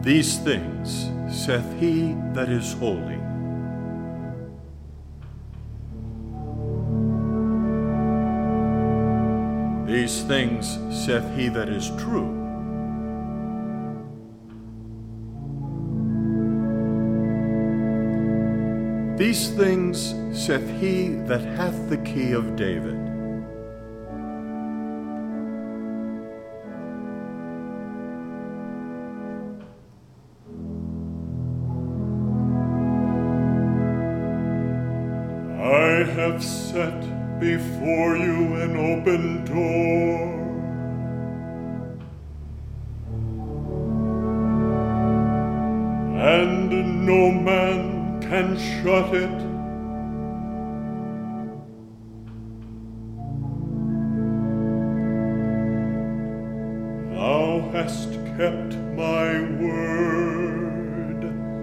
These things saith he that is holy. These things saith he that is true. These things saith he that hath the key of David. I have set before you an open door, and no man can shut it. Thou hast kept my word,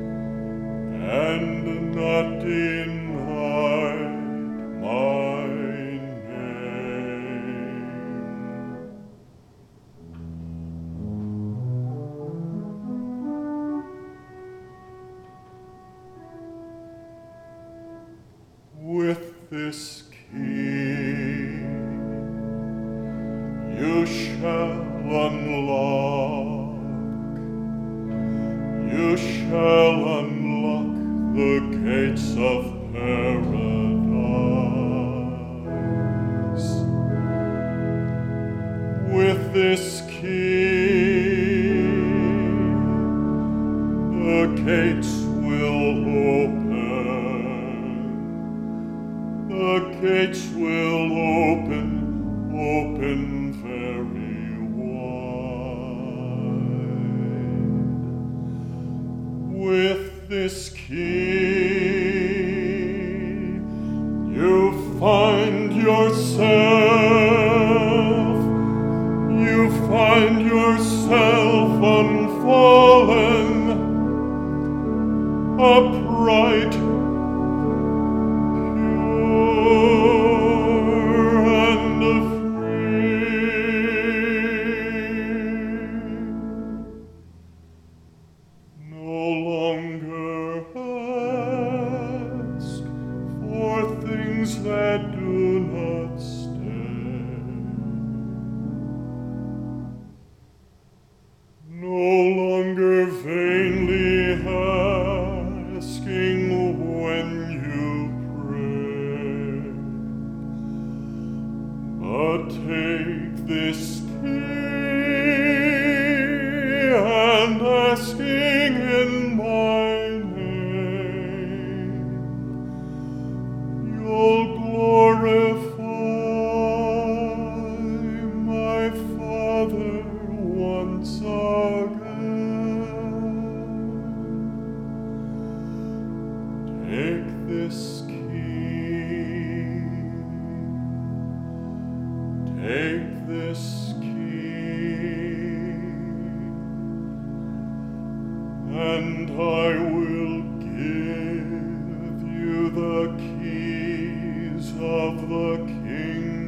and not denied my name. With this key you shall unlock the gates of paradise. With this key the gates will open. The gates will open very wide. With this key you find yourself unfallen, upright, pure, and free. No longer ask for things that do not stay. No longer vainly asking when you pray, but take this key and asking in my name, you'll glorify my Father once again. Take this key, take this key, and I will give you the keys of the kingdom.